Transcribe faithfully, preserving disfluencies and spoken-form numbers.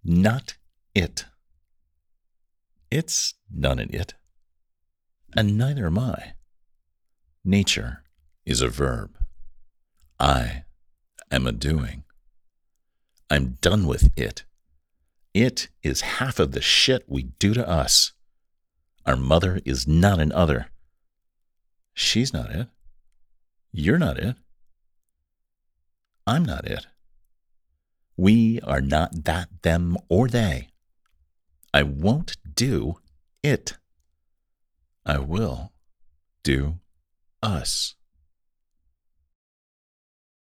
not it. It's not an it, and neither am I. Nature is a verb. I am a doing. I'm done with it. It is half of the shit we do to us. Our mother is not an other. She's not it. You're not it. I'm not it. We are not that, them, or they. I won't do it. I will do us.